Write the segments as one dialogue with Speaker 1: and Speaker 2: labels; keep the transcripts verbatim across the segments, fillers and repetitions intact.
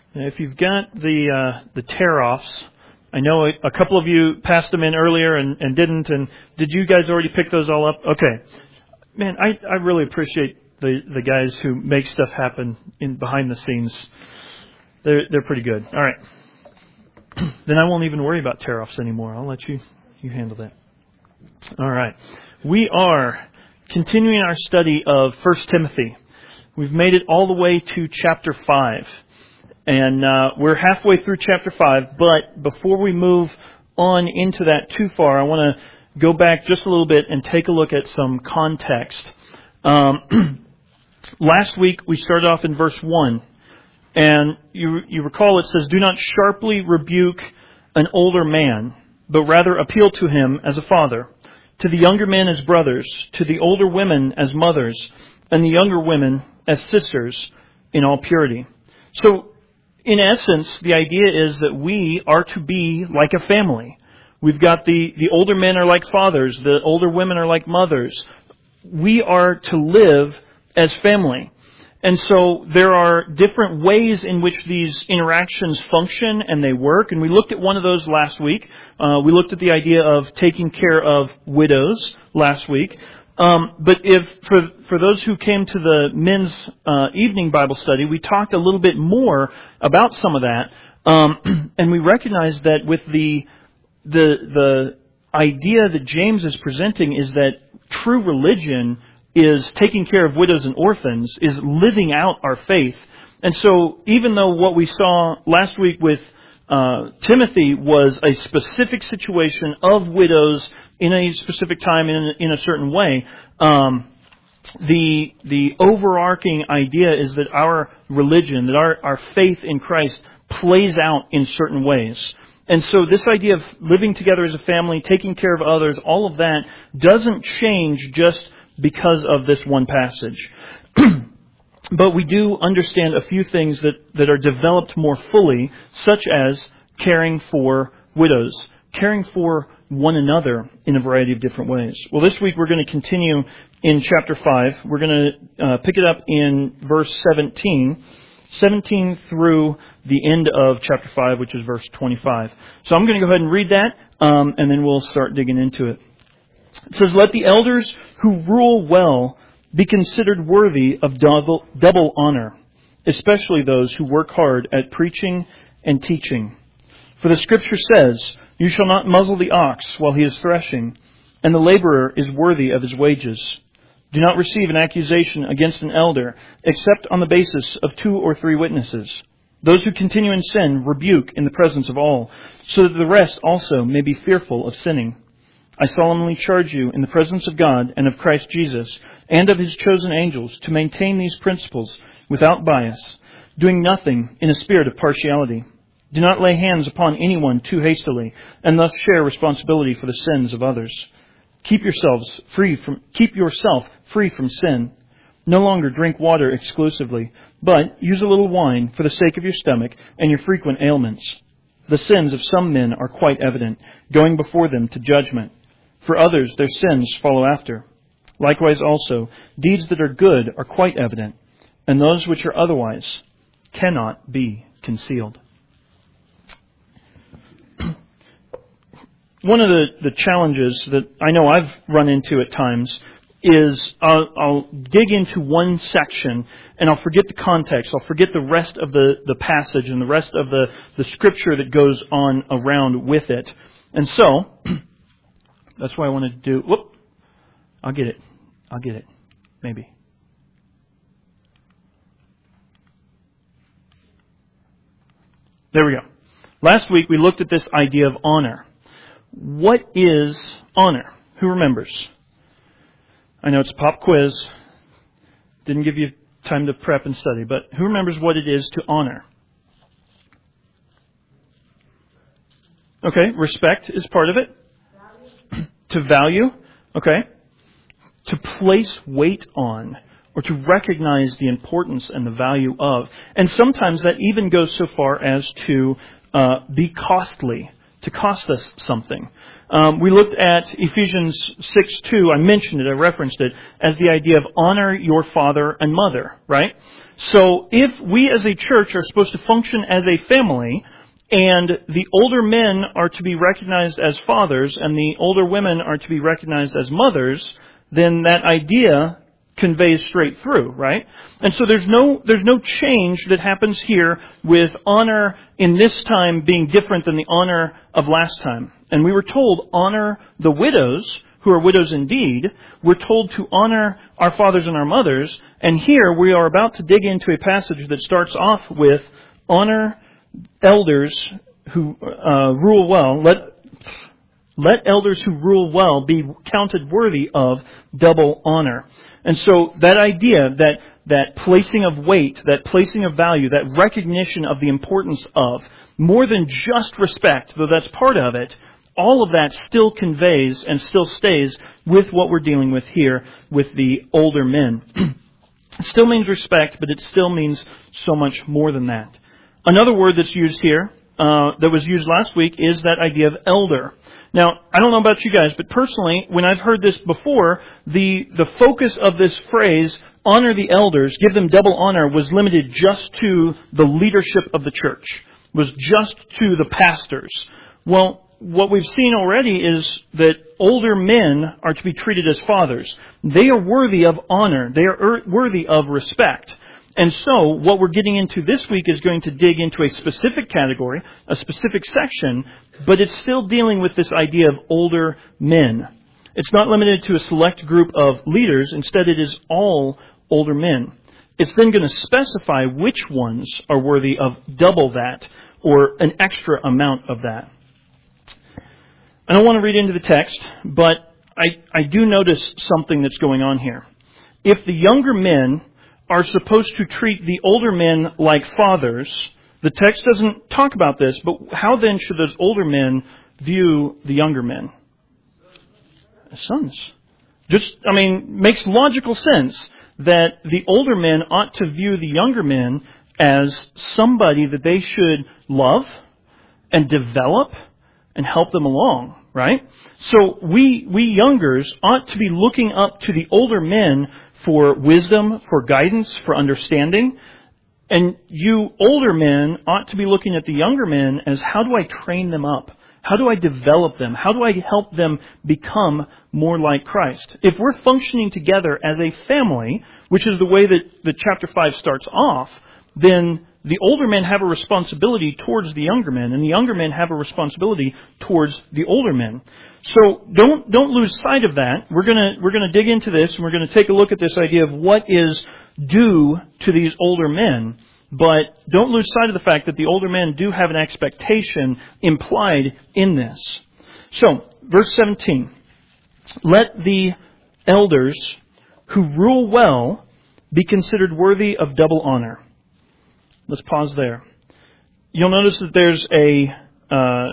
Speaker 1: And if you've got the uh, the tear-offs, I know a, a couple of you passed them in earlier and, and didn't. And did you guys already pick those all up? Okay. Man, I, I really appreciate the, the guys who make stuff happen in behind the scenes. They're they're pretty good. All right. Then I won't even worry about tear-offs anymore. I'll let you you handle that. All right. We are continuing our study of First Timothy. We've made it all the way to chapter five. And uh, we're halfway through chapter five, but before we move on into that too far, I want to go back just a little bit and take a look at some context. Um, last week, we started off in verse one. And you, you recall it says, "Do not sharply rebuke an older man, but rather appeal to him as a father, to the younger men as brothers, to the older women as mothers, and the younger women as sisters in all purity." So, in essence, the idea is that we are to be like a family. We've got the, the older men are like fathers, the older women are like mothers. We are to live as family. And so there are different ways in which these interactions function and they work. And we looked at one of those last week. Uh, we looked at the idea of taking care of widows last week. Um, but if for for those who came to the men's uh, evening Bible study, we talked a little bit more about some of that, um, and we recognized that with the the the idea that James is presenting is that true religion is taking care of widows and orphans, is living out our faith. And so, even though what we saw last week with uh, Timothy was a specific situation of widows in a specific time, in a, in a certain way, um, the the overarching idea is that our religion, that our, our faith in Christ plays out in certain ways. And so this idea of living together as a family, taking care of others, all of that doesn't change just because of this one passage. But we do understand a few things that, that are developed more fully, such as caring for widows, caring for one another in a variety of different ways. Well, this week we're going to continue in chapter five. We're going to uh, pick it up in verse seventeen, seventeen through the end of chapter five, which is verse twenty-five. So I'm going to go ahead and read that, um, and then we'll start digging into it. It says, "Let the elders who rule well be considered worthy of double, double honor, especially those who work hard at preaching and teaching. For the Scripture says, 'You shall not muzzle the ox while he is threshing, and the laborer is worthy of his wages. Do not receive an accusation against an elder, except on the basis of two or three witnesses. Those who continue in sin rebuke in the presence of all, so that the rest also may be fearful of sinning. I solemnly charge you in the presence of God and of Christ Jesus and of His chosen angels to maintain these principles without bias, doing nothing in a spirit of partiality. Do not lay hands upon anyone too hastily, and thus share responsibility for the sins of others. Keep yourselves free from keep yourself free from sin. No longer drink water exclusively, but use a little wine for the sake of your stomach and your frequent ailments. The sins of some men are quite evident, going before them to judgment. For others, their sins follow after. Likewise also, deeds that are good are quite evident, and those which are otherwise cannot be concealed." One of the, the challenges that I know I've run into at times is I'll, I'll dig into one section and I'll forget the context. I'll forget the rest of the, the passage and the rest of the, the scripture that goes on around with it. And so, that's why I wanted to do... Whoop! I'll get it. I'll get it. Maybe. There we go. Last week we looked at this idea of honor. What is honor? Who remembers? I know it's a pop quiz. Didn't give you time to prep and study, but who remembers what it is to honor? Okay, respect is part of it. Value. To value. Okay. To place weight on, or to recognize the importance and the value of. And sometimes that even goes so far as to uh, be costly. To cost us something. Um, we looked at Ephesians six two. I mentioned it, I referenced it, as the idea of honor your father and mother, right? So if we as a church are supposed to function as a family, and the older men are to be recognized as fathers, and the older women are to be recognized as mothers, then that idea conveys straight through, right? And so there's no there's no change that happens here with honor in this time being different than the honor of last time. And we were told, honor the widows, who are widows indeed. We're told to honor our fathers and our mothers. And here we are about to dig into a passage that starts off with, honor elders who uh, rule well. Let Let elders who rule well be counted worthy of double honor. And so that idea, that that placing of weight, that placing of value, that recognition of the importance of, more than just respect, though that's part of it, all of that still conveys and still stays with what we're dealing with here with the older men. It still means respect, but it still means so much more than that. Another word that's used here, uh, that was used last week, is that idea of elder. Now, I don't know about you guys, but personally, when I've heard this before, the, the focus of this phrase, honor the elders, give them double honor, was limited just to the leadership of the church, was just to the pastors. Well, what we've seen already is that older men are to be treated as fathers. They are worthy of honor. They are worthy of respect. And so, what we're getting into this week is going to dig into a specific category, a specific section, but it's still dealing with this idea of older men. It's not limited to a select group of leaders. Instead, it is all older men. It's then going to specify which ones are worthy of double that, or an extra amount of that. I don't want to read into the text, but I, I do notice something that's going on here. If the younger men are supposed to treat the older men like fathers, the text doesn't talk about this, but how then should those older men view the younger men? As sons. Just, I mean, makes logical sense that the older men ought to view the younger men as somebody that they should love and develop and help them along, right? So we, we youngers ought to be looking up to the older men for wisdom, for guidance, for understanding. And you older men ought to be looking at the younger men as, how do I train them up? How do I develop them? How do I help them become more like Christ? If we're functioning together as a family, which is the way that, that chapter five starts off, then the older men have a responsibility towards the younger men, and the younger men have a responsibility towards the older men. So don't don't lose sight of that. We're gonna we're gonna dig into this, and we're gonna take a look at this idea of what is due to these older men. But don't lose sight of the fact that the older men do have an expectation implied in this. So, verse seventeen. Let the elders who rule well be considered worthy of double honor. Let's pause there. You'll notice that there's a... Uh,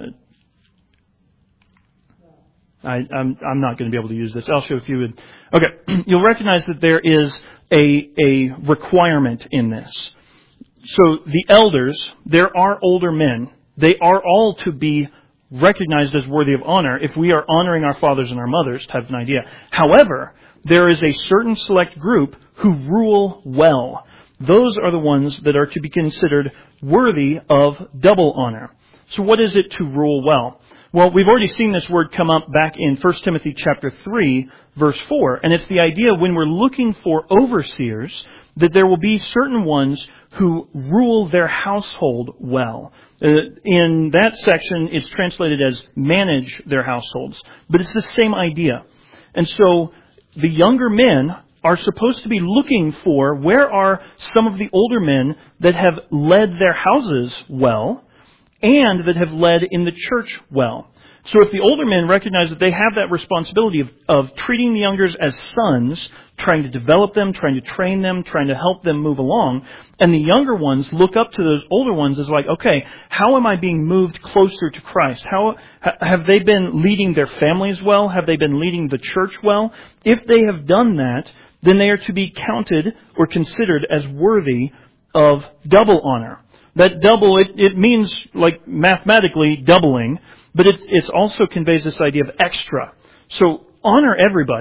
Speaker 1: I, I'm, I'm not going to be able to use this. I'll show if you would. Okay. You'll recognize that there is a, a requirement in this. So the elders, there are older men. They are all to be recognized as worthy of honor if we are honoring our fathers and our mothers, type of an idea. However, there is a certain select group who rule well. Those are the ones that are to be considered worthy of double honor. So what is it to rule well? Well, we've already seen this word come up back in First Timothy chapter three, verse four. And it's the idea when we're looking for overseers that there will be certain ones who rule their household well. Uh, in that section, it's translated as manage their households. But it's the same idea. And so the younger men are supposed to be looking for where are some of the older men that have led their houses well and that have led in the church well. So if the older men recognize that they have that responsibility of, of treating the youngers as sons, trying to develop them, trying to train them, trying to help them move along, and the younger ones look up to those older ones as like, okay, how am I being moved closer to Christ? How have they been leading their families well? Have they been leading the church well? If they have done that, then they are to be counted or considered as worthy of double honor. That double, it, it means like mathematically doubling, but it it's also conveys this idea of extra. So honor everybody,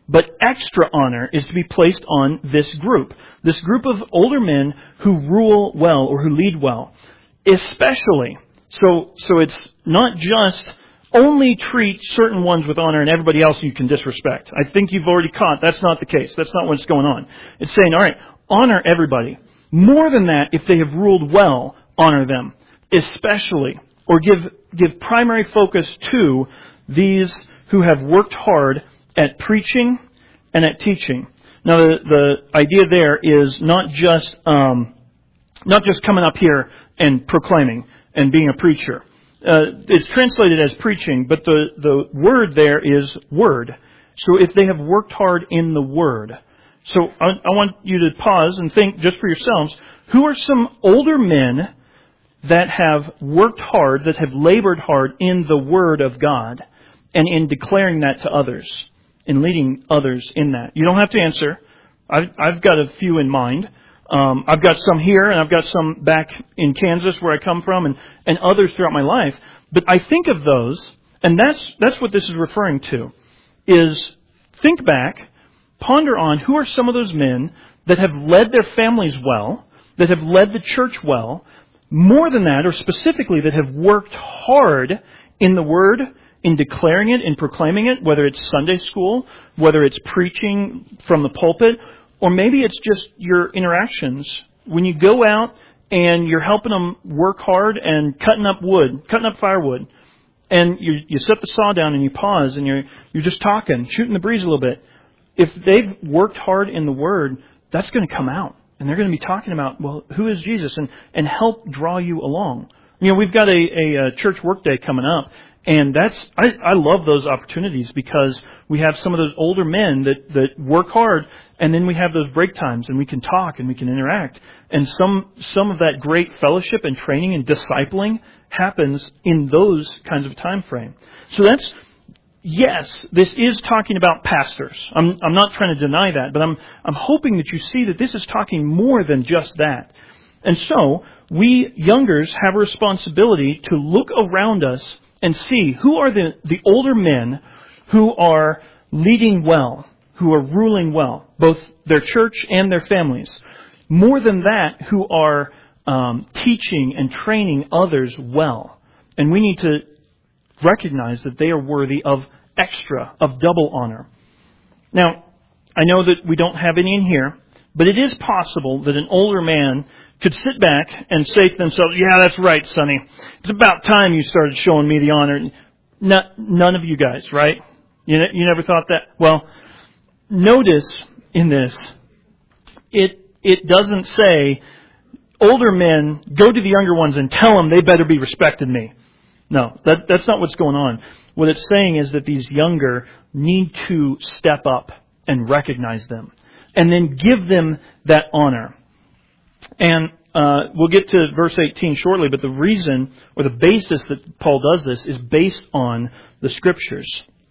Speaker 1: But extra honor is to be placed on this group. This group of older men who rule well or who lead well. Especially. So, so it's not just only treat certain ones with honor and everybody else you can disrespect. I think you've already caught that's not the case. That's not what's going on. It's saying, all right, honor everybody. More than that, if they have ruled well, honor them. Especially, or give give primary focus to these who have worked hard at preaching and at teaching. Now, the, the idea there is not just um, not just coming up here and proclaiming and being a preacher. Uh, it's translated as preaching, but the, the word there is word. So if they have worked hard in the word. So I, I want you to pause and think just for yourselves, who are some older men that have worked hard, that have labored hard in the word of God and in declaring that to others, in leading others in that? You don't have to answer. I've, I've got a few in mind. Um, I've got some here, and I've got some back in Kansas where I come from, and, and others throughout my life. But I think of those, and that's that's what this is referring to, is think back, ponder on who are some of those men that have led their families well, that have led the church well, more than that, or specifically that have worked hard in the Word, in declaring it, in proclaiming it, whether it's Sunday school, whether it's preaching from the pulpit, or maybe it's just your interactions. When you go out and you're helping them work hard and cutting up wood, cutting up firewood, and you you set the saw down and you pause and you're you're just talking, shooting the breeze a little bit. If they've worked hard in the Word, that's going to come out. And they're going to be talking about, well, who is Jesus? And, and help draw you along. You know, we've got a, a, a church workday coming up. And that's, I, I love those opportunities because we have some of those older men that, that work hard, and then we have those break times and we can talk and we can interact. And some, some of that great fellowship and training and discipling happens in those kinds of time frame. So that's, yes, this is talking about pastors. I'm, I'm not trying to deny that, but I'm, I'm hoping that you see that this is talking more than just that. And so, we youngers have a responsibility to look around us and see who are the, the older men who are leading well, who are ruling well, both their church and their families. More than that, who are um, teaching and training others well. And we need to recognize that they are worthy of extra, of double honor. Now, I know that we don't have any in here, but it is possible that an older man could sit back and say to themselves, yeah, that's right, Sonny. It's about time you started showing me the honor. Not, none of you guys, right? You, you never thought that? Well, notice in this, it it doesn't say, older men, go to the younger ones and tell them they better be respecting me. No, that, that's not what's going on. What it's saying is that these younger need to step up and recognize them and then give them that honor. And uh, we'll get to verse eighteen shortly, but the reason or the basis that Paul does this is based on the Scriptures.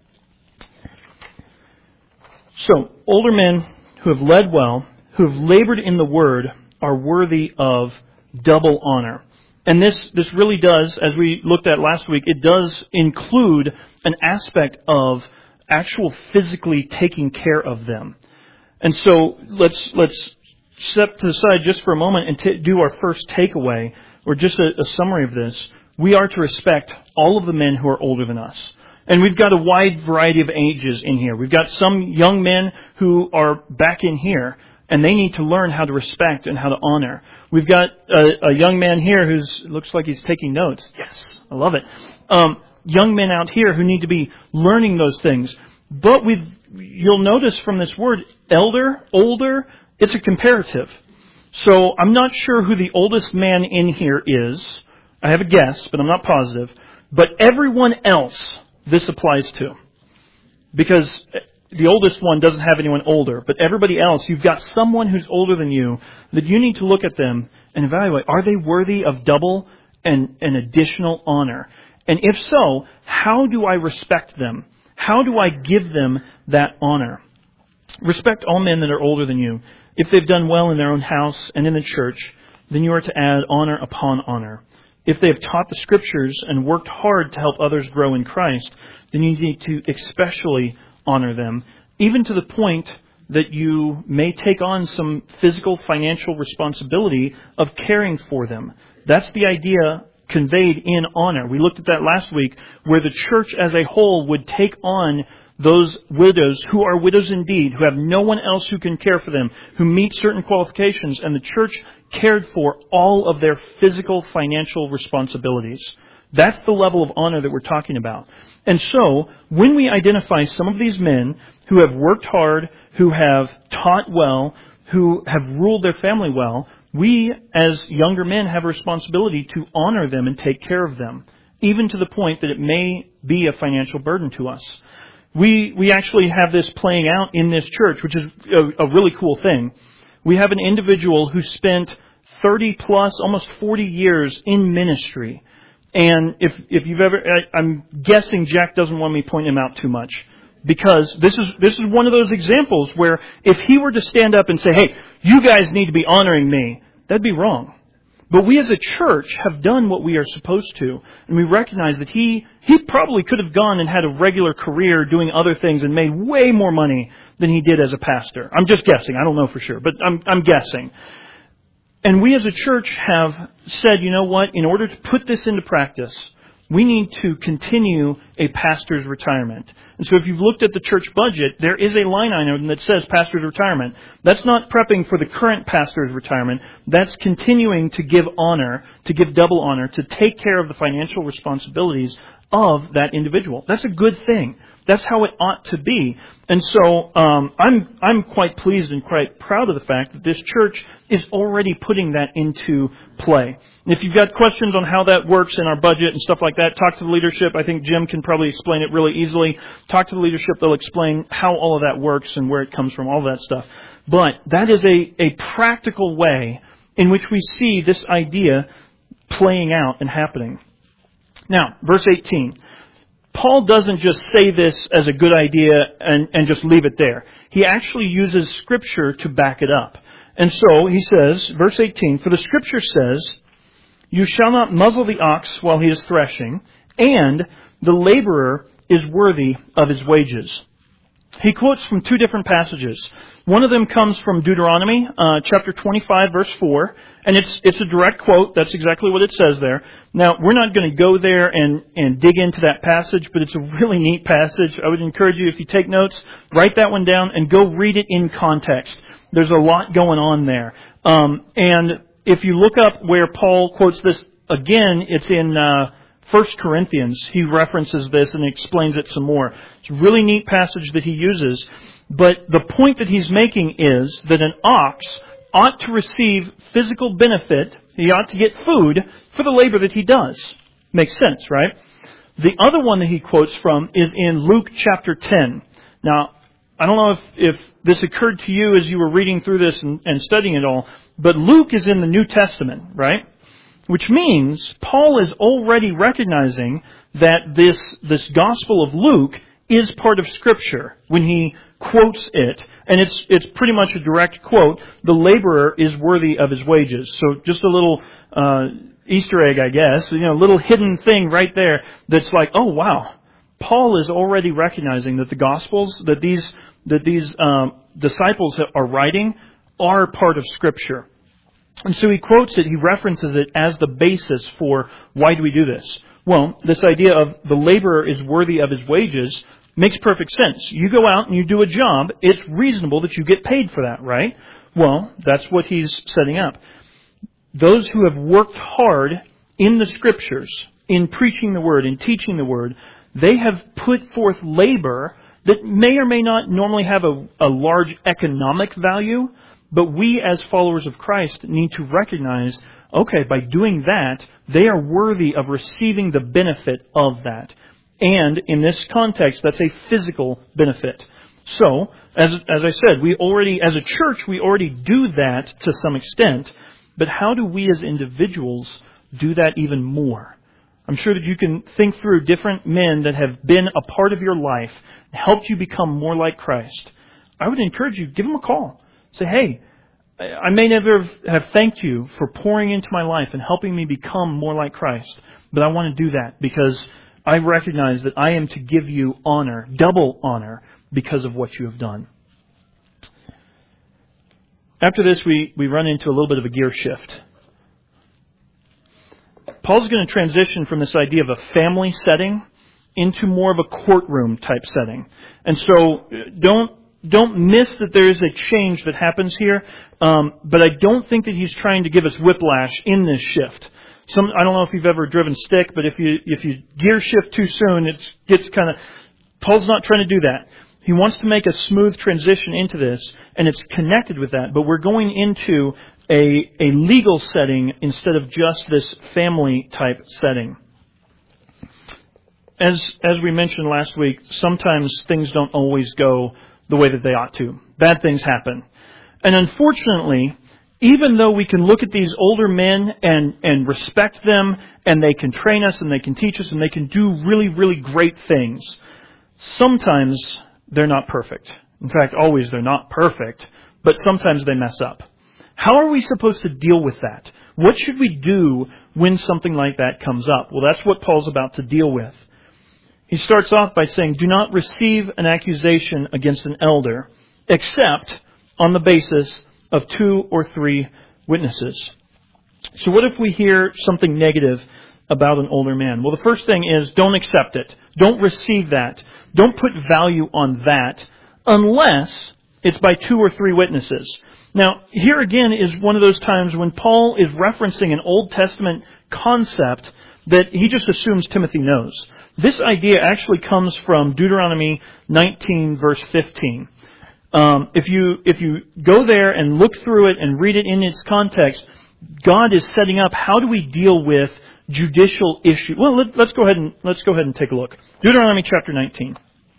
Speaker 1: So, older men who have led well, who have labored in the Word, are worthy of double honor. And this, this really does, as we looked at last week, it does include an aspect of actual physically taking care of them. And so let's let's step to the side just for a moment and t- do our first takeaway, or just a, a summary of this. We are to respect all of the men who are older than us. And we've got a wide variety of ages in here. We've got some young men who are back in here, and they need to learn how to respect and how to honor. We've got a, a young man here who looks like he's taking notes. Yes, I love it. Um, young men out here who need to be learning those things. But we've, you'll notice from this word, elder, older, it's a comparative. So I'm not sure who the oldest man in here is. I have a guess, but I'm not positive. But everyone else this applies to. Because the oldest one doesn't have anyone older. But everybody else, you've got someone who's older than you that you need to look at them and evaluate. Are they worthy of double and, and additional honor? And if so, how do I respect them? How do I give them that honor? Respect all men that are older than you. If they've done well in their own house and in the church, then you are to add honor upon honor. If they have taught the Scriptures and worked hard to help others grow in Christ, then you need to especially honor them even to the point that you may take on some physical financial responsibility of caring for them. That's the idea conveyed in honor. We looked at that last week, where the church as a whole would take on those widows who are widows indeed, who have no one else who can care for them, who meet certain qualifications, and the church cared for all of their physical financial responsibilities. That's the level of honor that we're talking about. And so, when we identify some of these men who have worked hard, who have taught well, who have ruled their family well, we as younger men have a responsibility to honor them and take care of them, even to the point that it may be a financial burden to us. We we actually have this playing out in this church, which is a, a really cool thing. We have an individual who spent thirty plus, almost forty years in ministry. And if if you've ever, I, I'm guessing Jack doesn't want me pointing him out too much, because this is this is one of those examples where if he were to stand up and say, "Hey, you guys need to be honoring me," that'd be wrong. But we as a church have done what we are supposed to, and we recognize that he he probably could have gone and had a regular career doing other things and made way more money than he did as a pastor. I'm just guessing. I don't know for sure, but I'm I'm guessing. And we as a church have said, you know what, in order to put this into practice, we need to continue a pastor's retirement. And so if you've looked at the church budget, there is a line item that says pastor's retirement. That's not prepping for the current pastor's retirement. That's continuing to give honor, to give double honor, to take care of the financial responsibilities of that individual. That's a good thing. That's how it ought to be. And so um, I'm I'm quite pleased and quite proud of the fact that this church is already putting that into play. And if you've got questions on how that works in our budget and stuff like that, talk to the leadership. I think Jim can probably explain it really easily. Talk to the leadership. They'll explain how all of that works and where it comes from, all that stuff. But that is a, a practical way in which we see this idea playing out and happening. Now, verse eighteen. Paul doesn't just say this as a good idea and, and just leave it there. He actually uses Scripture to back it up. And so he says, verse eighteen, "For the Scripture says, you shall not muzzle the ox while he is threshing, and the laborer is worthy of his wages." He quotes from two different passages. One of them comes from Deuteronomy, uh, chapter twenty-five, verse four, and it's it's a direct quote. That's exactly what it says there. Now, we're not going to go there and, and dig into that passage, but it's a really neat passage. I would encourage you, if you take notes, write that one down and go read it in context. There's a lot going on there. Um, and if you look up where Paul quotes this again, it's in uh, First Corinthians. He references this and explains it some more. It's a really neat passage that he uses. But the point that he's making is that an ox ought to receive physical benefit. He ought to get food for the labor that he does. Makes sense, right? The other one that he quotes from is in Luke chapter ten. Now, I don't know if, if this occurred to you as you were reading through this and, and studying it all, but Luke is in the New Testament, right? Which means Paul is already recognizing that this, this Gospel of Luke is part of Scripture when he quotes it. And it's it's pretty much a direct quote. The laborer is worthy of his wages. So just a little uh, Easter egg, I guess. You know, a little hidden thing right there that's like, oh, wow. Paul is already recognizing that the Gospels, that these that these um, disciples are writing, are part of Scripture. And so he quotes it, he references it as the basis for why do we do this? Well, this idea of the laborer is worthy of his wages makes perfect sense. You go out and you do a job, it's reasonable that you get paid for that, right? Well, that's what he's setting up. Those who have worked hard in the Scriptures, in preaching the Word, in teaching the Word, they have put forth labor that may or may not normally have a, a large economic value, but we as followers of Christ need to recognize, okay, by doing that, they are worthy of receiving the benefit of that. And in this context, that's a physical benefit. So, as as I said, we already, as a church, we already do that to some extent. But how do we as individuals do that even more? I'm sure that you can think through different men that have been a part of your life, helped you become more like Christ. I would encourage you, give them a call. Say, hey, I may never have thanked you for pouring into my life and helping me become more like Christ, but I want to do that because I recognize that I am to give you honor, double honor, because of what you have done. After this, we, we run into a little bit of a gear shift. Paul's going to transition from this idea of a family setting into more of a courtroom type setting. And so don't don't miss that there is a change that happens here. Um, but I don't think that he's trying to give us whiplash in this shift. Some I don't know if you've ever driven stick, but if you if you gear shift too soon, it gets kind of... Paul's not trying to do that. He wants to make a smooth transition into this, and it's connected with that. But we're going into a, a legal setting instead of just this family type setting. As as we mentioned last week, sometimes things don't always go the way that they ought to. Bad things happen. And unfortunately, even though we can look at these older men and, and respect them, and they can train us and they can teach us and they can do really, really great things, sometimes they're not perfect. In fact, always they're not perfect, but sometimes they mess up. How are we supposed to deal with that? What should we do when something like that comes up? Well, that's what Paul's about to deal with. He starts off by saying, do not receive an accusation against an elder, except on the basis of two or three witnesses. So what if we hear something negative about an older man? Well, the first thing is, don't accept it. Don't receive that. Don't put value on that unless it's by two or three witnesses. Now, here again is one of those times when Paul is referencing an Old Testament concept that he just assumes Timothy knows. This idea actually comes from Deuteronomy nineteen, verse fifteen. Um, if you if you go there and look through it and read it in its context, God is setting up how do we deal with judicial issue. Well, let, let's go ahead and let's go ahead and take a look. Deuteronomy chapter nineteen.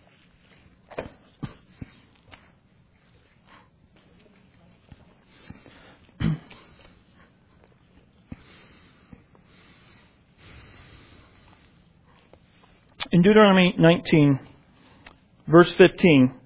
Speaker 1: In Deuteronomy nineteen, verse fifteen,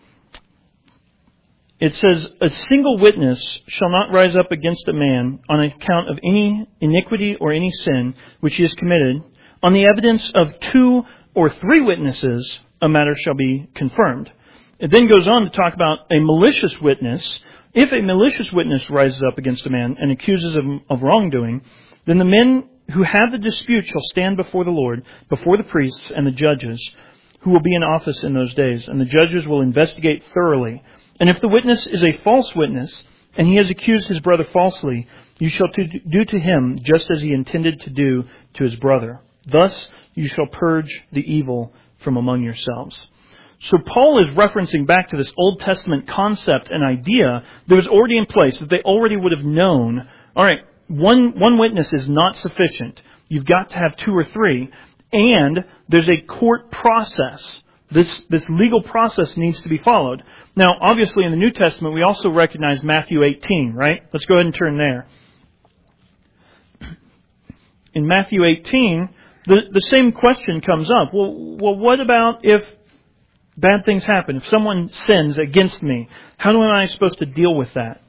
Speaker 1: it says, a single witness shall not rise up against a man on account of any iniquity or any sin which he has committed. On the evidence of two or three witnesses, a matter shall be confirmed. It then goes on to talk about a malicious witness. If a malicious witness rises up against a man and accuses him of wrongdoing, then the men who have the dispute shall stand before the Lord, before the priests and the judges, who will be in office in those days. And the judges will investigate thoroughly. And if the witness is a false witness, and he has accused his brother falsely, you shall do to him just as he intended to do to his brother. Thus you shall purge the evil from among yourselves. So Paul is referencing back to this Old Testament concept and idea that was already in place, that they already would have known. All right, one, one witness is not sufficient. You've got to have two or three. And there's a court process. This, this legal process needs to be followed. Now, obviously, in the New Testament, we also recognize Matthew eighteen, right? Let's go ahead and turn there. In Matthew eighteen, the, the same question comes up. Well, well, what about if bad things happen? If someone sins against me, how am I supposed to deal with that?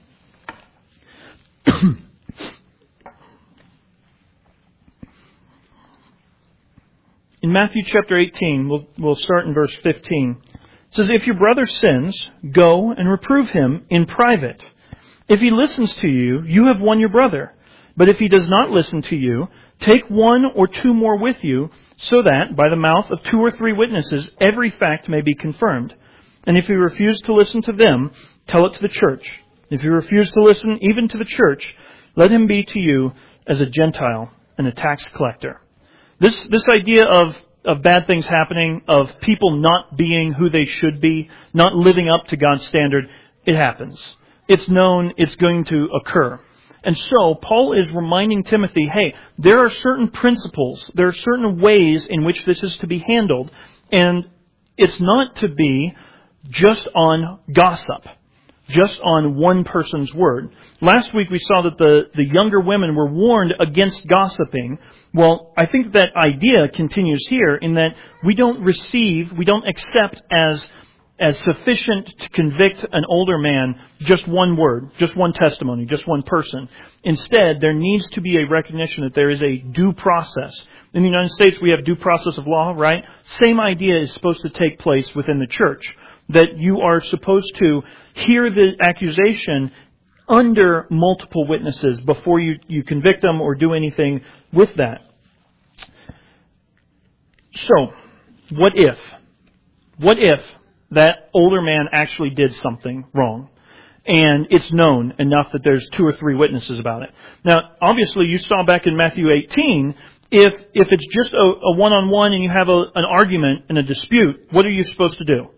Speaker 1: In Matthew chapter eighteen, we'll, we'll start in verse fifteen. It says, if your brother sins, go and reprove him in private. If he listens to you, you have won your brother. But if he does not listen to you, take one or two more with you, so that, by the mouth of two or three witnesses, every fact may be confirmed. And if he refuse to listen to them, tell it to the church. If he refuse to listen even to the church, let him be to you as a Gentile and a tax collector. This this idea of, of bad things happening, of people not being who they should be, not living up to God's standard, it happens. It's known, it's going to occur. And so Paul is reminding Timothy, hey, there are certain principles, there are certain ways in which this is to be handled, and it's not to be just on gossip, just on one person's word. Last week we saw that the, the younger women were warned against gossiping. Well, I think that idea continues here in that we don't receive, we don't accept as as sufficient to convict an older man just one word, just one testimony, just one person. Instead, there needs to be a recognition that there is a due process. In the United States, we have due process of law, right? Same idea is supposed to take place within the church. that you are supposed to hear the accusation under multiple witnesses before you, you convict them or do anything with that. So, what if? What if that older man actually did something wrong? And it's known enough that there's two or three witnesses about it. Now, obviously, you saw back in Matthew eighteen, if if it's just a, a one-on-one and you have a, an argument and a dispute, what are you supposed to do?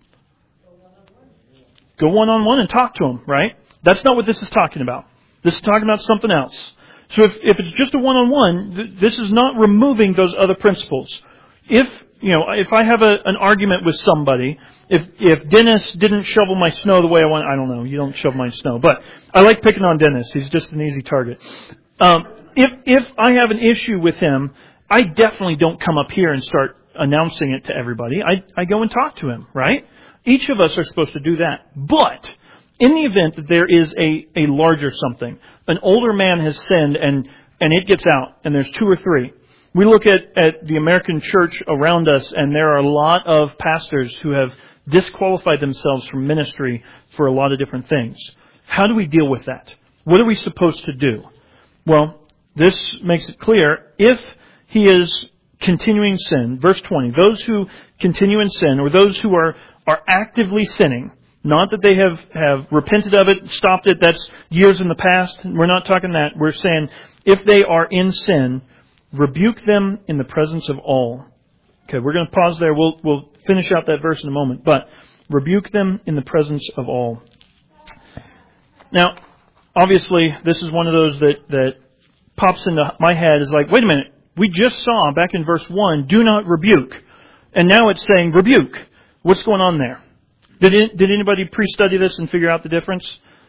Speaker 1: Go one-on-one and talk to him, right? That's not what this is talking about. This is talking about something else. So if, if it's just a one-on-one, th- this is not removing those other principles. If, you know, if I have a, an argument with somebody, if if Dennis didn't shovel my snow the way I want, I don't know, you don't shovel my snow, but I like picking on Dennis. He's just an easy target. Um, if if I have an issue with him, I definitely don't come up here and start announcing it to everybody. I, I go and talk to him, right? Each of us are supposed to do that. But in the event that there is a, a larger something, an older man has sinned and, and it gets out, and there's two or three. We look at, at the American church around us, and there are a lot of pastors who have disqualified themselves from ministry for a lot of different things. How do we deal with that? What are we supposed to do? Well, this makes it clear. If he is continuing sin, verse twenty, those who continue in sin, or those who are, are actively sinning, not that they have, have repented of it, stopped it, that's years in the past. We're not talking that. We're saying if they are in sin, rebuke them in the presence of all. Okay, we're going to pause there. We'll, we'll finish out that verse in a moment. But rebuke them in the presence of all. Now, obviously, this is one of those that, that pops into my head is like, wait a minute. We just saw back in verse one, do not rebuke. And now it's saying rebuke. What's going on there? Did it, did anybody pre-study this and figure out the difference?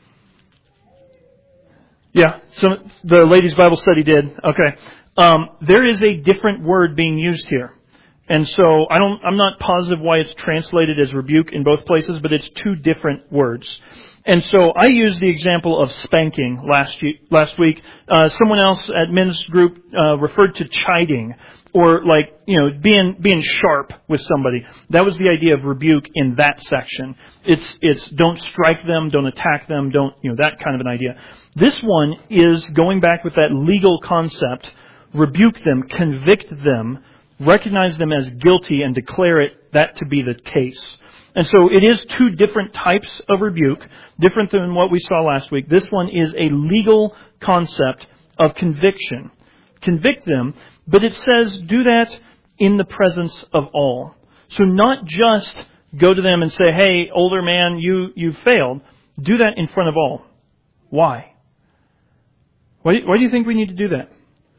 Speaker 1: Yeah, some the ladies' Bible study did. Okay. Um, there is a different word being used here. And so I don't, I'm not positive why it's translated as rebuke in both places, but it's two different words. And so I used the example of spanking last last week. Uh, someone else at men's group uh, referred to chiding, or like, you know, being being sharp with somebody. That was the idea of rebuke in that section. It's it's don't strike them, don't attack them, don't, you know, that kind of an idea. This one is going back with that legal concept. Rebuke them, convict them, recognize them as guilty, and declare it that to be the case. And so it is two different types of rebuke, different than what we saw last week. This one is a legal concept of conviction. Convict them, but it says do that in the presence of all. So not just go to them and say, hey, older man, you, you failed. Do that in front of all. Why? Why do, why do you think we need to do that?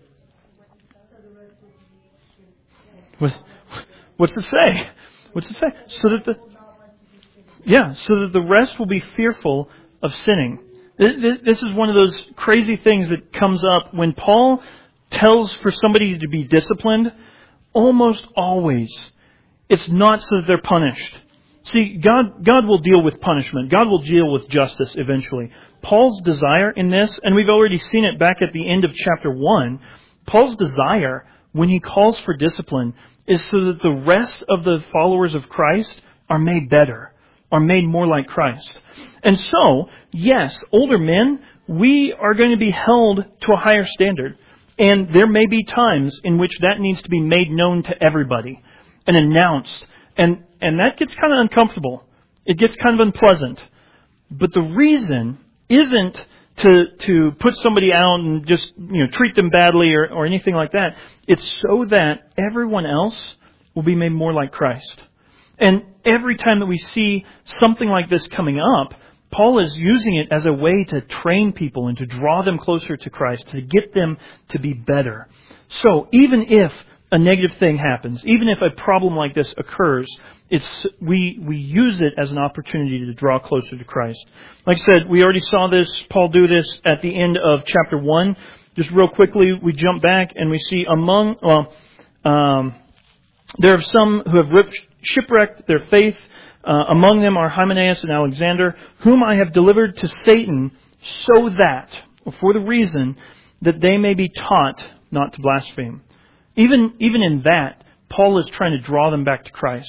Speaker 1: What, what's it say? What's it say? So that the yeah, so that the rest will be fearful of sinning. This is one of those crazy things that comes up when Paul tells for somebody to be disciplined. Almost always, it's not so that they're punished. See, God, God will deal with punishment. God will deal with justice eventually. Paul's desire in this, and we've already seen it back at the end of chapter one, Paul's desire when he calls for discipline is so that the rest of the followers of Christ are made better, are made more like Christ. And so, yes, older men, we are going to be held to a higher standard. And there may be times in which that needs to be made known to everybody and announced. And, and that gets kind of uncomfortable. It gets kind of unpleasant. But the reason isn't to to put somebody out and just, you know, treat them badly or, or anything like that. It's so that everyone else will be made more like Christ. And every time that we see something like this coming up, Paul is using it as a way to train people and to draw them closer to Christ, to get them to be better. So even if a negative thing happens, even if a problem like this occurs, it's we we use it as an opportunity to draw closer to Christ. Like I said, we already saw this, Paul do this at the end of chapter one. Just real quickly, we jump back and we see among, well, um, there are some who have ripped, shipwrecked their faith. Uh, among them are Hymenaeus and Alexander, whom I have delivered to Satan so that, or for the reason, that they may be taught not to blaspheme. Even, even in that, Paul is trying to draw them back to Christ.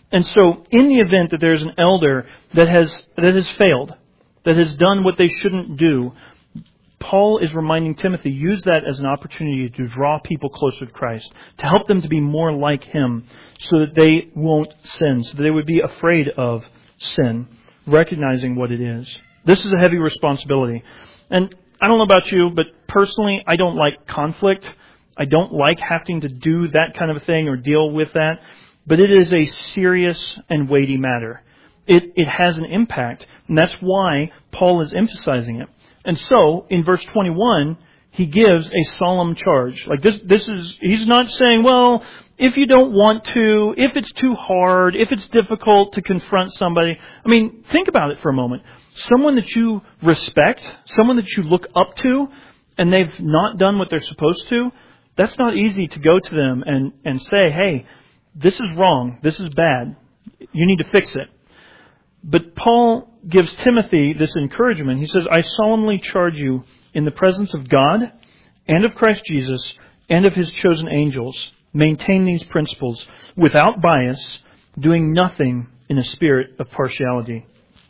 Speaker 1: And so in the event that there's an elder that has that has failed, that has done what they shouldn't do, Paul is reminding Timothy, use that as an opportunity to draw people closer to Christ, to help them to be more like Him so that they won't sin, so that they would be afraid of sin, recognizing what it is. This is a heavy responsibility. And I don't know about you, but personally, I don't like conflict. I don't like having to do that kind of a thing or deal with that. But it is a serious and weighty matter. It, it has an impact, and that's why Paul is emphasizing it. And so, in verse twenty-one, he gives a solemn charge. Like this, this is, he's not saying, well, if you don't want to, if it's too hard, if it's difficult to confront somebody. I mean, think about it for a moment. Someone that you respect, someone that you look up to, and they've not done what they're supposed to, that's not easy to go to them and, and say, hey, this is wrong, this is bad, you need to fix it. But Paul gives Timothy this encouragement. He says, I solemnly charge you in the presence of God and of Christ Jesus and of His chosen angels, maintain these principles without bias, doing nothing in a spirit of partiality.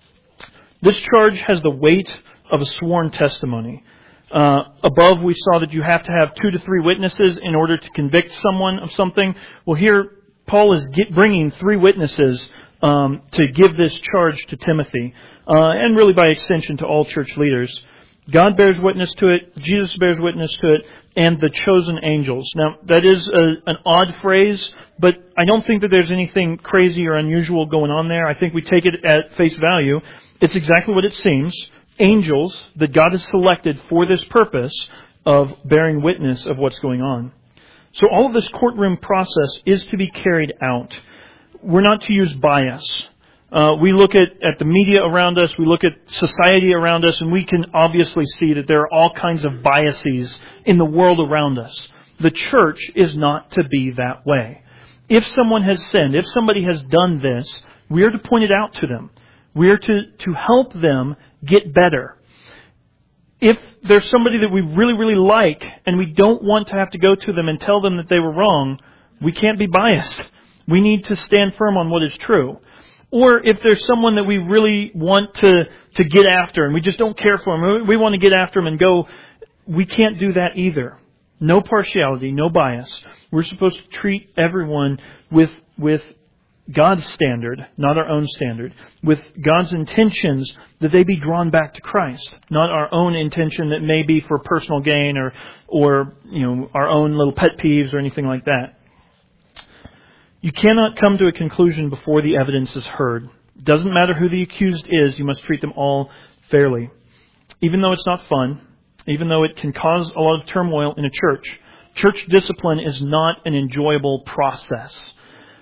Speaker 1: This charge has the weight of a sworn testimony. Uh, above, we saw that you have to have two to three witnesses in order to convict someone of something. Well, here, Paul is get, bringing three witnesses um, to give this charge to Timothy, uh, and really by extension to all church leaders. God bears witness to it, Jesus bears witness to it, and the chosen angels. Now, that is a, an odd phrase, but I don't think that there's anything crazy or unusual going on there. I think we take it at face value. It's exactly what it seems. Angels that God has selected for this purpose of bearing witness of what's going on. So all of this courtroom process is to be carried out. We're not to use bias. Uh, we look at, at the media around us, we look at society around us, and we can obviously see that there are all kinds of biases in the world around us. The church is not to be that way. If someone has sinned, if somebody has done this, we are to point it out to them. We are to, to help them get better. If there's somebody that we really, really like, and we don't want to have to go to them and tell them that they were wrong, we can't be biased. We need to stand firm on what is true. Or if there's someone that we really want to, to get after and we just don't care for them, we want to get after them and go, we can't do that either. No partiality, no bias. We're supposed to treat everyone with, with God's standard, not our own standard, with God's intentions that they be drawn back to Christ, not our own intention that may be for personal gain or, or, you know, our own little pet peeves or anything like that. You cannot come to a conclusion before the evidence is heard. It doesn't matter who the accused is, you must treat them all fairly. Even though it's not fun, even though it can cause a lot of turmoil in a church, church discipline is not an enjoyable process,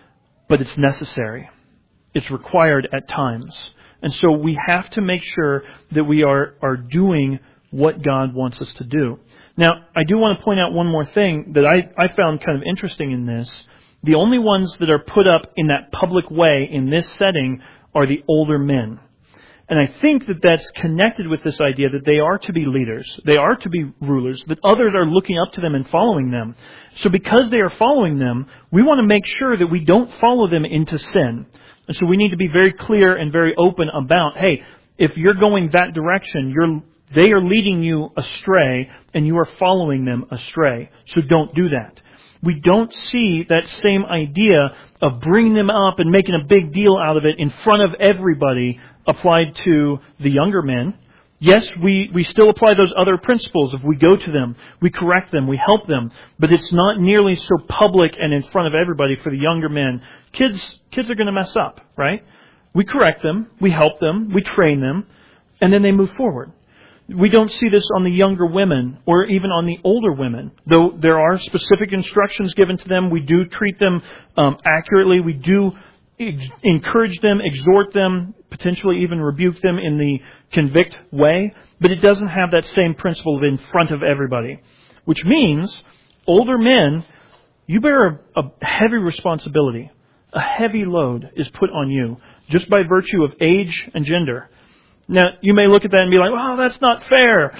Speaker 1: but it's necessary. It's required at times. And so we have to make sure that we are, are doing what God wants us to do. Now, I do want to point out one more thing that I, I found kind of interesting in this. The only ones that are put up in that public way in this setting are the older men. And I think that that's connected with this idea that they are to be leaders. They are to be rulers, that others are looking up to them and following them. So because they are following them, we want to make sure that we don't follow them into sin. And so we need to be very clear and very open about, hey, if you're going that direction, you're, they are leading you astray and you are following them astray. So don't do that. We don't see that same idea of bringing them up and making a big deal out of it in front of everybody applied to the younger men. Yes, we, we still apply those other principles. If we go to them, we correct them, we help them. But it's not nearly so public and in front of everybody for the younger men. Kids, kids are going to mess up, right? We correct them, we help them, we train them, and then they move forward. We don't see this on the younger women or even on the older women. Though there are specific instructions given to them, we do treat them um, accurately. We do ex- encourage them, exhort them, potentially even rebuke them in the convict way. But it doesn't have that same principle of in front of everybody. Which means, older men, you bear a, a heavy responsibility. A heavy load is put on you just by virtue of age and gender. Now, you may look at that and be like, wow, that's not fair.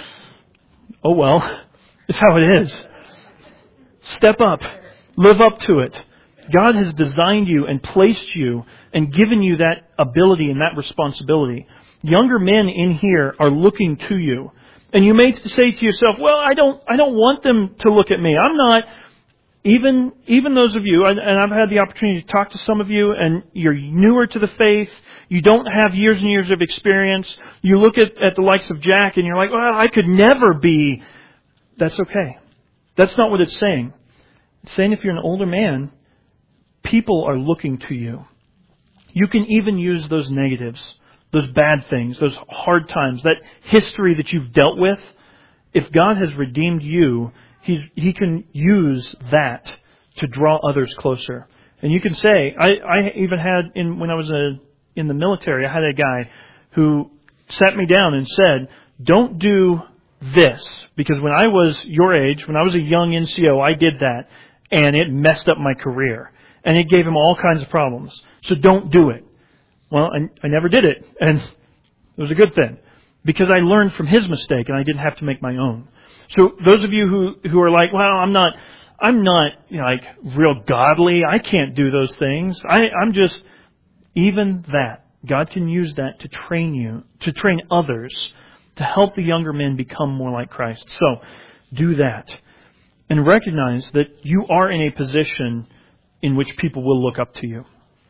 Speaker 1: Oh, well, it's how it is. Step up. Live up to it. God has designed you and placed you and given you that ability and that responsibility. Younger men in here are looking to you. And you may say to yourself, well, I don't, I don't want them to look at me. I'm not, even, even those of you, and, and I've had the opportunity to talk to some of you, and you're newer to the faith. You don't have years and years of experience. You look at, at the likes of Jack and you're like, well, I could never be. That's okay. That's not what it's saying. It's saying if you're an older man, people are looking to you. You can even use those negatives, those bad things, those hard times, that history that you've dealt with. If God has redeemed you, He's, He can use that to draw others closer. And you can say, I, I even had, in when I was a, in the military, I had a guy who sat me down and said, don't do this. Because when I was your age, when I was a young N C O, I did that. And it messed up my career. And it gave him all kinds of problems. So don't do it. Well, I, I never did it. And it was a good thing. Because I learned from his mistake and I didn't have to make my own. So those of you who, who are like, well, I'm not, I'm not, you know, like real godly. I can't do those things. I, I'm just, even that. God can use that to train you, to train others, to help the younger men become more like Christ. So do that. And recognize that you are in a position in which people will look up to you.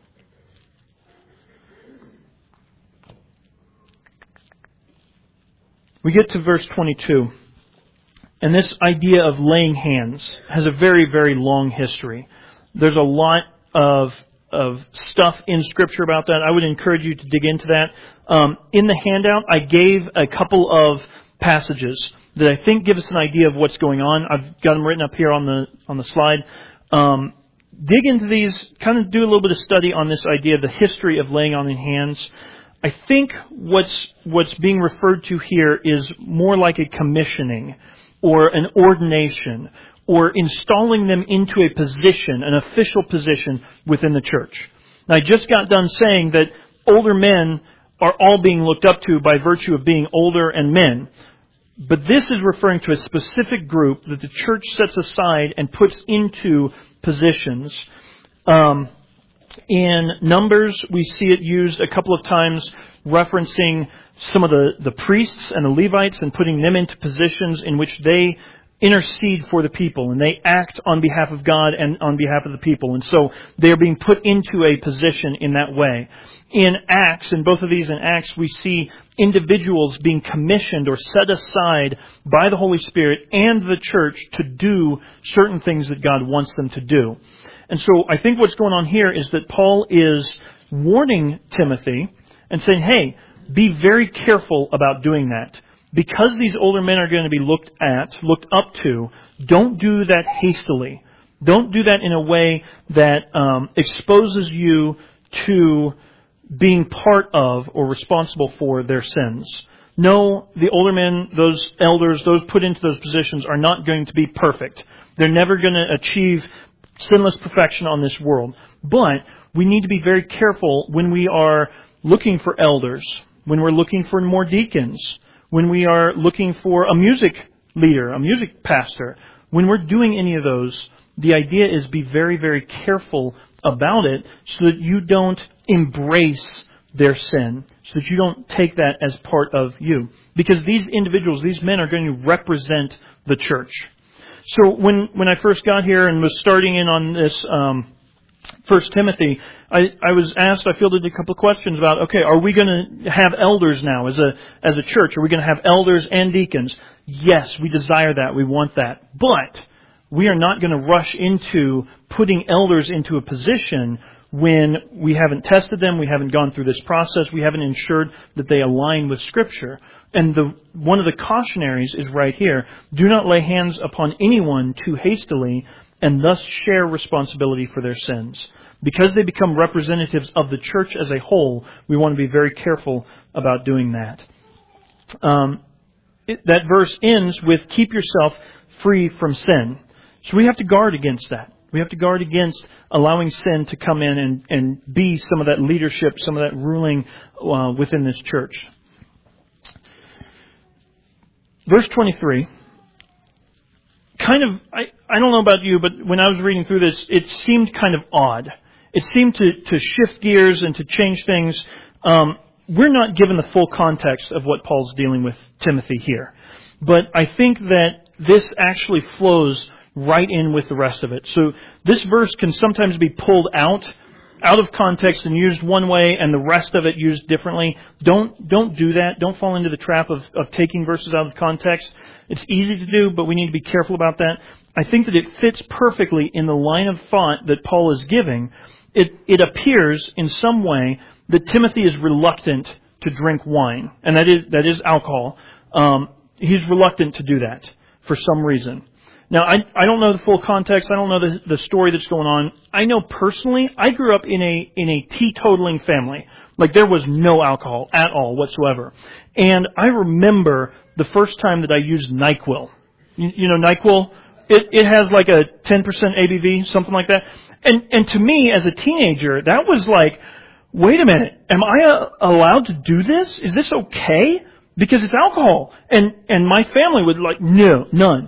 Speaker 1: We get to verse twenty-two. And this idea of laying hands has a very, very long history. There's a lot of of stuff in Scripture about that. I would encourage you to dig into that. Um, in the handout, I gave a couple of passages that I think give us an idea of what's going on. I've got them written up here on the on the slide. Um, dig into these, kind of do a little bit of study on this idea of the history of laying on in hands. I think what's what's being referred to here is more like a commissioning or an ordination or installing them into a position, an official position within the church. Now, I just got done saying that older men are all being looked up to by virtue of being older and men. But this is referring to a specific group that the church sets aside and puts into positions. Um, in Numbers, we see it used a couple of times referencing some of the, the priests and the Levites and putting them into positions in which they intercede for the people and they act on behalf of God and on behalf of the people. And so they are being put into a position in that way. In Acts, in both of these in Acts, we see individuals being commissioned or set aside by the Holy Spirit and the church to do certain things that God wants them to do. And so I think what's going on here is that Paul is warning Timothy and saying, hey, be very careful about doing that. Because these older men are going to be looked at, looked up to, don't do that hastily. Don't do that in a way that um, exposes you to being part of or responsible for their sins. No, the older men, those elders, those put into those positions are not going to be perfect. They're never going to achieve sinless perfection on this world. But we need to be very careful when we are looking for elders, when we're looking for more deacons, when we are looking for a music leader, a music pastor. When we're doing any of those, the idea is be very, very careful about it so that you don't embrace their sin, so that you don't take that as part of you. Because these individuals, these men are going to represent the church. So when, when I first got here and was starting in on this um, First Timothy, I, I was asked, I fielded a couple of questions about, okay, are we going to have elders now as a as a church? Are we going to have elders and deacons? Yes, we desire that. We want that. But we are not going to rush into putting elders into a position when we haven't tested them, we haven't gone through this process, we haven't ensured that they align with Scripture. And the one of the cautionaries is right here. Do not lay hands upon anyone too hastily, and thus share responsibility for their sins. Because they become representatives of the church as a whole, we want to be very careful about doing that. Um, it, that verse ends with, keep yourself free from sin. So we have to guard against that. We have to guard against allowing sin to come in and, and be some of that leadership, some of that ruling uh, within this church. Verse twenty-three kind of, I, I don't know about you, but when I was reading through this, it seemed kind of odd. It seemed to, to shift gears and to change things. Um, we're not given the full context of what Paul's dealing with Timothy here. But I think that this actually flows right in with the rest of it. So this verse can sometimes be pulled out, out of context and used one way and the rest of it used differently. Don't, don't do that. Don't fall into the trap of, of taking verses out of context. It's easy to do, but we need to be careful about that. I think that it fits perfectly in the line of thought that Paul is giving. It, it appears in some way that Timothy is reluctant to drink wine, and that is, that is alcohol. Um, he's reluctant to do that for some reason. Now, I, I don't know the full context. I don't know the, the story that's going on. I know personally, I grew up in a, in a teetotaling family. Like, there was no alcohol at all whatsoever. And I remember the first time that I used NyQuil. You, you know NyQuil? It, it has like a ten percent A B V, something like that. And, and to me, as a teenager, that was like, wait a minute, am I uh, allowed to do this? Is this okay? Because it's alcohol. And, and my family would like, no, none.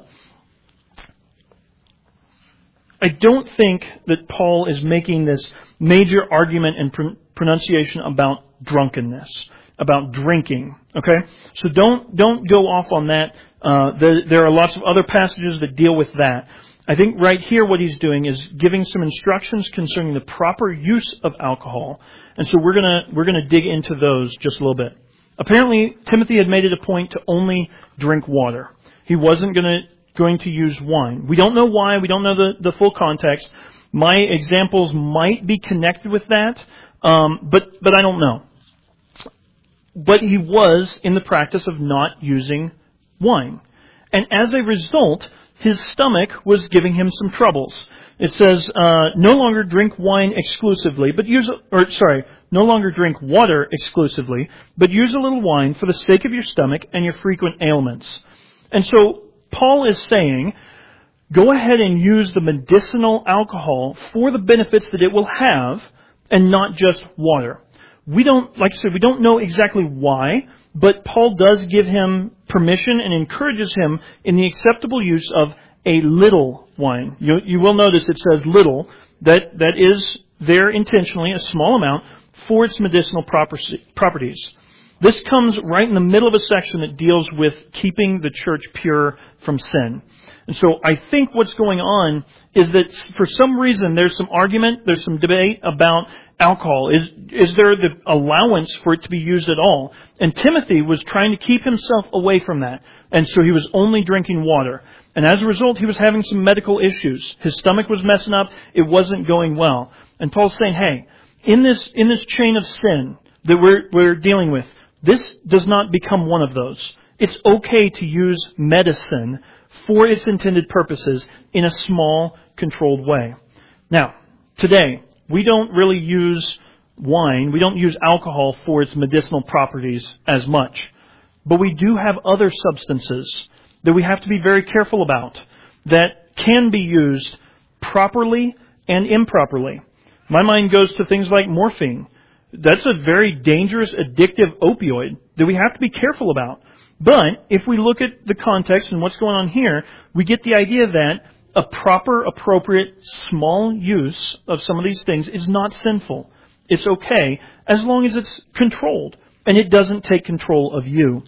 Speaker 1: I don't think that Paul is making this major argument and pr- pronunciation about drunkenness, about drinking. Okay, so don't don't go off on that. Uh, there, there are lots of other passages that deal with that. I think right here what he's doing is giving some instructions concerning the proper use of alcohol, and so we're gonna we're gonna dig into those just a little bit. Apparently, Timothy had made it a point to only drink water. He wasn't gonna. going to use wine. We don't know why. We don't know the, the full context. My examples might be connected with that, um, but but I don't know. But he was in the practice of not using wine. And as a result, his stomach was giving him some troubles. It says, uh, no longer drink wine exclusively, but use, or sorry, no longer drink water exclusively, but use a little wine for the sake of your stomach and your frequent ailments. And so, Paul is saying, go ahead and use the medicinal alcohol for the benefits that it will have and not just water. We don't, like I said, we don't know exactly why, but Paul does give him permission and encourages him in the acceptable use of a little wine. You, you will notice it says little. That, that is there intentionally, a small amount, for its medicinal properties. This comes right in the middle of a section that deals with keeping the church pure from sin. And so I think what's going on is that for some reason there's some argument, there's some debate about alcohol. Is, is there the allowance for it to be used at all? And Timothy was trying to keep himself away from that. And so he was only drinking water. And as a result, he was having some medical issues. His stomach was messing up. It wasn't going well. And Paul's saying, hey, in this, in this chain of sin that we're, we're dealing with, this does not become one of those. It's okay to use medicine for its intended purposes in a small, controlled way. Now, today, we don't really use wine, we don't use alcohol for its medicinal properties as much. But we do have other substances that we have to be very careful about that can be used properly and improperly. My mind goes to things like morphine. That's a very dangerous, addictive opioid that we have to be careful about. But if we look at the context and what's going on here, we get the idea that a proper, appropriate, small use of some of these things is not sinful. It's okay as long as it's controlled and it doesn't take control of you.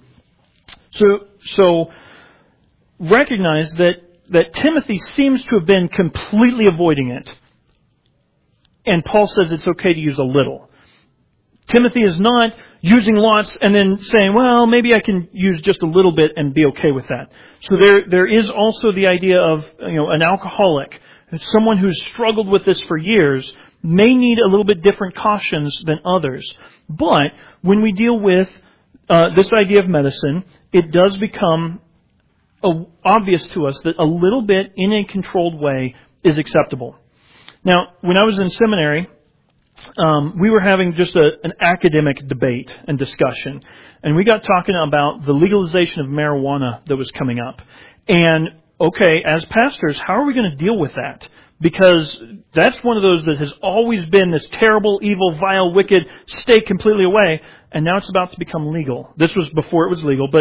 Speaker 1: So, so recognize that, that Timothy seems to have been completely avoiding it. And Paul says it's okay to use a little. Timothy is not using lots and then saying, well, maybe I can use just a little bit and be okay with that. So there, there is also the idea of, you know, an alcoholic, someone who's struggled with this for years, may need a little bit different cautions than others. But when we deal with uh, this idea of medicine, it does become uh, obvious to us that a little bit in a controlled way is acceptable. Now, when I was in seminary, Um, we were having just a, an academic debate and discussion. And we got talking about the legalization of marijuana that was coming up. And, okay, as pastors, how are we going to deal with that? Because that's one of those that has always been this terrible, evil, vile, wicked, stay completely away. And now it's about to become legal. This was before it was legal, but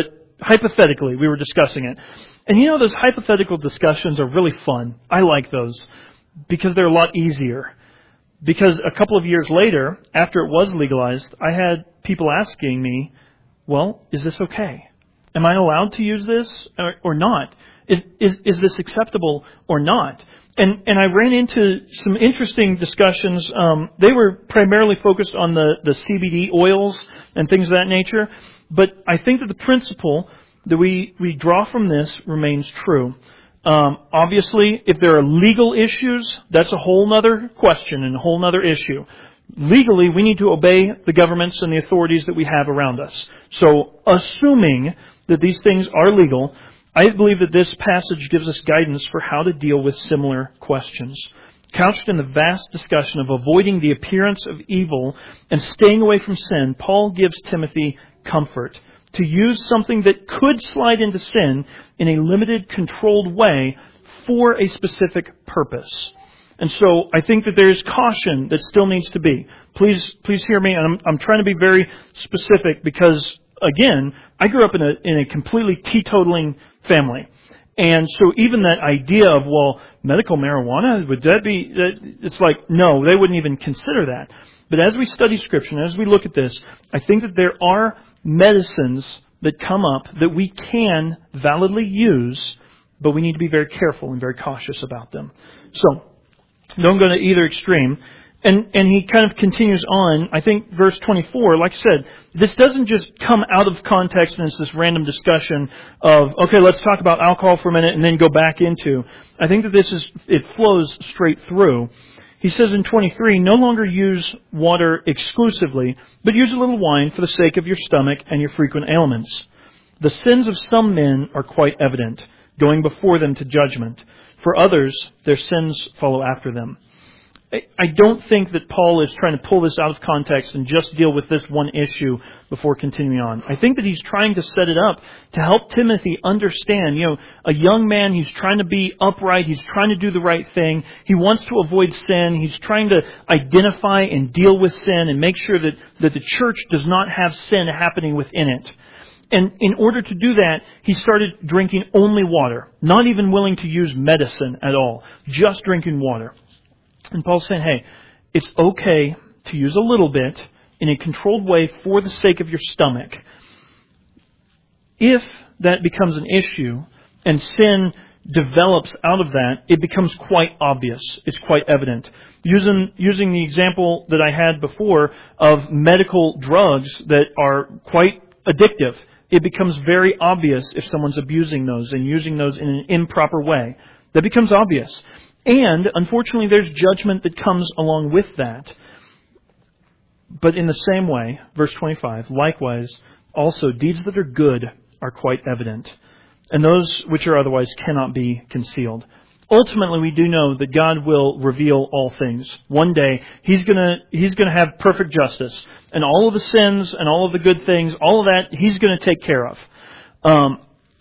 Speaker 1: hypothetically, we were discussing it. And you know, those hypothetical discussions are really fun. I like those because they're a lot easier. Because a couple of years later, after it was legalized, I had people asking me, well, is this okay? Am I allowed to use this or, or not? Is, is, is this acceptable or not? And, and I ran into some interesting discussions. Um, they were primarily focused on the, the C B D oils and things of that nature. But I think that the principle that we, we draw from this remains true. Um, obviously, if there are legal issues, that's a whole other question and a whole other issue. Legally, we need to obey the governments and the authorities that we have around us. So, assuming that these things are legal, I believe that this passage gives us guidance for how to deal with similar questions. Couched in the vast discussion of avoiding the appearance of evil and staying away from sin, Paul gives Timothy comfort to use something that could slide into sin in a limited, controlled way for a specific purpose. And so I think that there is caution that still needs to be. Please, please hear me, and I'm, I'm trying to be very specific because, again, I grew up in a, in a completely teetotaling family. And so even that idea of, well, medical marijuana, would that be, it's like, no, they wouldn't even consider that. But as we study Scripture and as we look at this, I think that there are medicines that come up that we can validly use, but we need to be very careful and very cautious about them. So, don't go to either extreme. And and he kind of continues on. I think verse twenty-four, like I said, this doesn't just come out of context and it's this random discussion of, okay, let's talk about alcohol for a minute and then go back into. I think that this is, it flows straight through. He says in twenty-three, no longer use water exclusively, but use a little wine for the sake of your stomach and your frequent ailments. The sins of some men are quite evident, going before them to judgment. For others, their sins follow after them. I don't think that Paul is trying to pull this out of context and just deal with this one issue before continuing on. I think that he's trying to set it up to help Timothy understand, you know, a young man, he's trying to be upright, he's trying to do the right thing, he wants to avoid sin, he's trying to identify and deal with sin and make sure that, that the church does not have sin happening within it. And in order to do that, he started drinking only water, not even willing to use medicine at all, just drinking water. And Paul's saying, hey, it's okay to use a little bit in a controlled way for the sake of your stomach. If that becomes an issue and sin develops out of that, it becomes quite obvious. It's quite evident. Using, using the example that I had before of medical drugs that are quite addictive, it becomes very obvious if someone's abusing those and using those in an improper way. That becomes obvious. And, unfortunately, there's judgment that comes along with that. But in the same way, verse twenty-five, likewise, also deeds that are good are quite evident, and those which are otherwise cannot be concealed. Ultimately, we do know that God will reveal all things. One day, He's gonna, He's gonna have perfect justice. And all of the sins and all of the good things, all of that, He's gonna take care of. Um,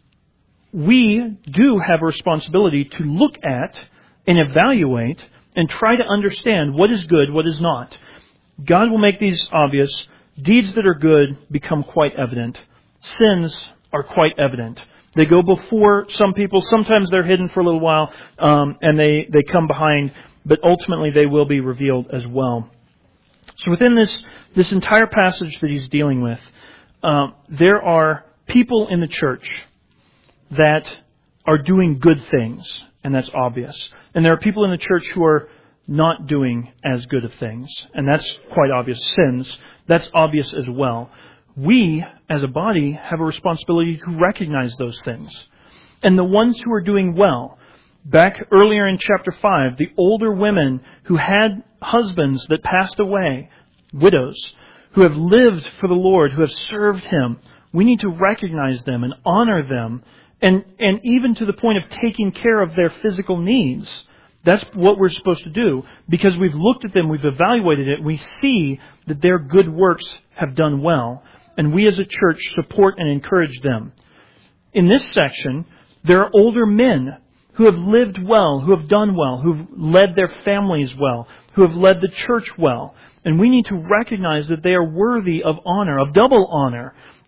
Speaker 1: we do have a responsibility to look at and evaluate and try to understand what is good, what is not. God will make these obvious. Deeds that are good become quite evident. Sins are quite evident. They go before some people. Sometimes they're hidden for a little while, um, and they, they come behind, but ultimately they will be revealed as well. So within this, this entire passage that he's dealing with, um, there are people in the church that are doing good things, and that's obvious. And there are people in the church who are not doing as good of things, and that's quite obvious. Sins, that's obvious as well. We, as a body, have a responsibility to recognize those things. And the ones who are doing well, back earlier in chapter five, the older women who had husbands that passed away, widows, who have lived for the Lord, who have served Him, we need to recognize them and honor them. And and even to the point of taking care of their physical needs. That's what we're supposed to do. Because we've looked at them, we've evaluated it, we see that their good works have done well. And we as a church support and encourage them. In this section, there are older men who have lived well, who have done well, who've led their families well, who have led the church well. And we need to recognize that they are worthy of honor, of double honor.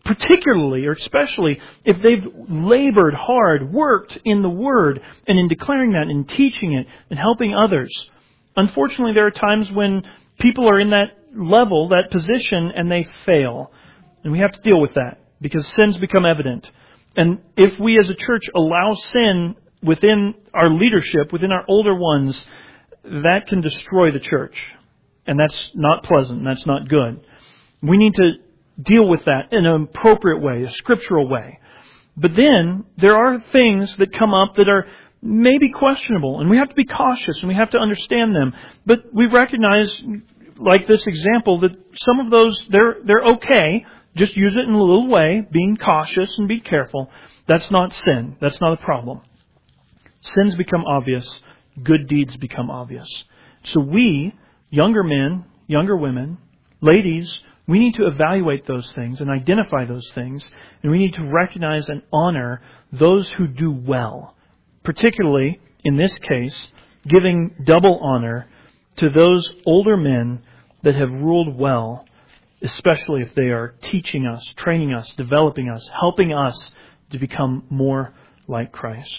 Speaker 1: particularly or especially if they've labored hard, worked in the Word and in declaring that and teaching it and helping others. Unfortunately, there are times when people are in that level, that position, and they fail. And we have to deal with that because sins become evident. And if we as a church allow sin within our leadership, within our older ones, that can destroy the church. And that's not pleasant. And that's not good. We need to deal with that in an appropriate way, a scriptural way. But then there are things that come up that are maybe questionable, and we have to be cautious and we have to understand them. But we recognize, like this example, that some of those, they're they're okay. Just use it in a little way, being cautious and be careful. That's not sin. That's not a problem. Sins become obvious. Good deeds become obvious. So we, younger men, younger women, ladies, we need to evaluate those things and identify those things. And we need to recognize and honor those who do well. Particularly, in this case, giving double honor to those older men that have ruled well, especially if they are teaching us, training us, developing us, helping us to become more like Christ.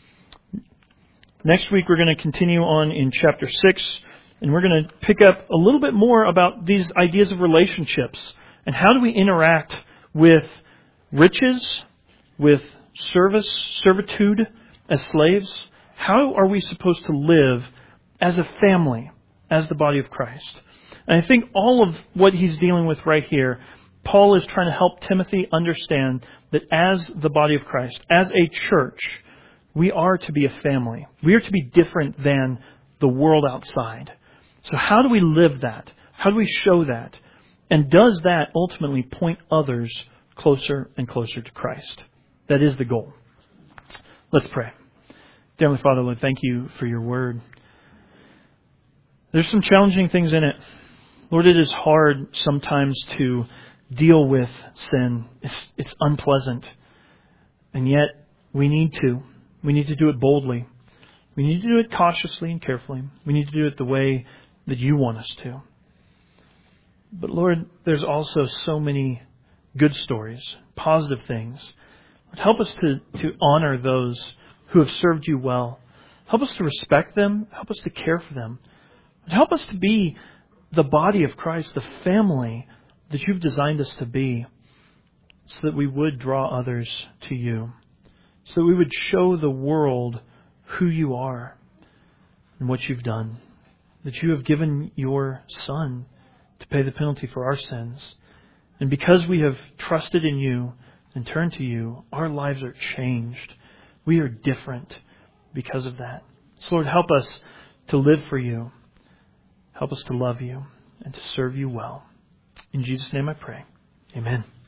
Speaker 1: Next week we're going to continue on in chapter six, and we're going to pick up a little bit more about these ideas of relationships and how do we interact with riches, with service, servitude as slaves. How are we supposed to live as a family, as the body of Christ? And I think all of what he's dealing with right here, Paul is trying to help Timothy understand that as the body of Christ, as a church, we are to be a family. We are to be different than the world outside. So how do we live that? How do we show that? And does that ultimately point others closer and closer to Christ? That is the goal. Let's pray. Dear Heavenly Father, Lord, thank you for your word. There's some challenging things in it. Lord, it is hard sometimes to deal with sin. It's, it's unpleasant. And yet, we need to. We need to do it boldly. We need to do it cautiously and carefully. We need to do it the way that you want us to. But Lord, there's also so many good stories, positive things. Lord, help us to, to honor those who have served you well. Help us to respect them. Help us to care for them. Help us to be the body of Christ, the family that you've designed us to be, so that we would draw others to you, so that we would show the world who you are and what you've done, that you have given your Son to pay the penalty for our sins. And because we have trusted in you and turned to you, our lives are changed. We are different because of that. So Lord, help us to live for you. Help us to love you and to serve you well. In Jesus' name I pray. Amen.